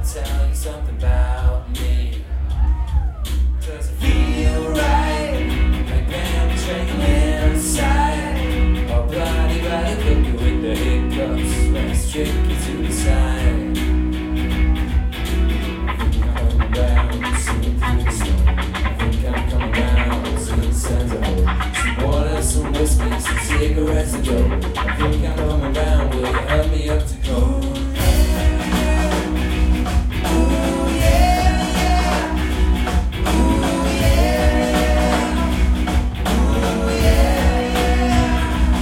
tell you something about me. Does it feel right? Like I'm trailing inside. Or bloody by the cookie with the hiccups when it's tricky to decide. Some whiskey, some cigarettes to go. I think I'm coming round. Will you help me up to go? Ooh yeah, yeah. Ooh yeah, ooh yeah, yeah.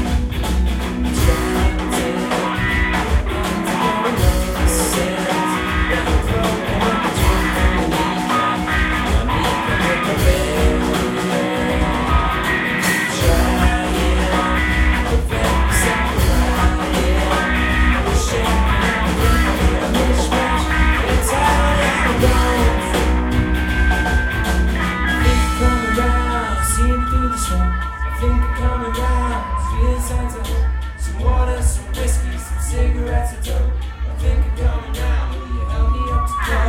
Some water, some whiskey, some cigarettes, a dope. I think I'm coming down. Will you help me up to go?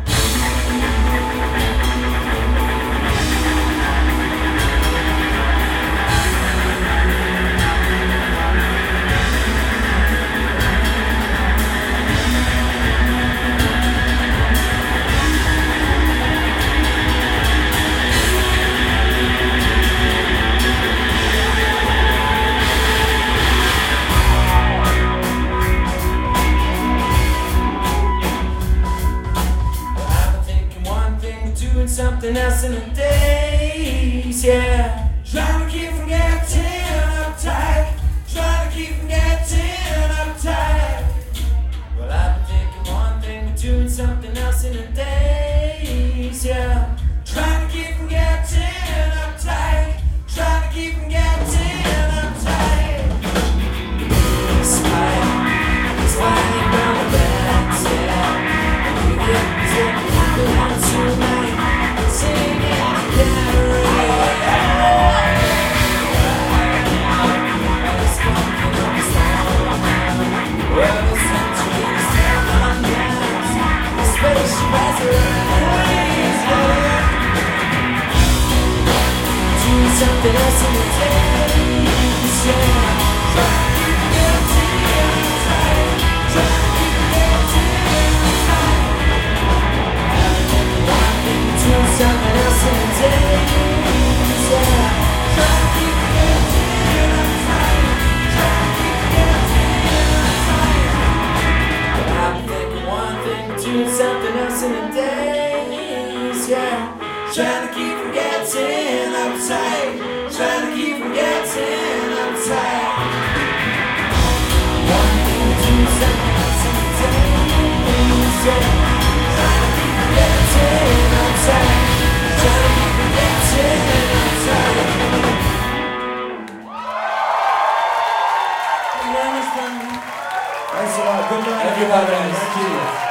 Doing something else in the days, yeah. Trying to keep from getting uptight. Trying to keep from getting uptight. Well, I've been thinking one thing, but doing something else in the days, yeah. Trying to keep from getting uptight. Trying to keep from getting uptight. It's lying down the backs, yeah. You get the one tonight. Singing in the gallery. It's walking on the storm. Well, the centuries turn on gas. The spaceship has arrived. Doing something else in the days, yeah. Trying to keep getting tight. Trying to keep getting tight. Doing something else in the days, yeah. Trying to keep getting uptight. Trying to keep getting uptight. But I've been thinking one thing, doing something else in the days, yeah. Trying to keep from getting uptight. Trying to keep from getting uptight. One thing, doing something else in the days, yeah. Trying to keep from getting uptight. Trying to keep from getting uptight. Thanks a lot. Good night, Thank you, everybody. guys. Thank you.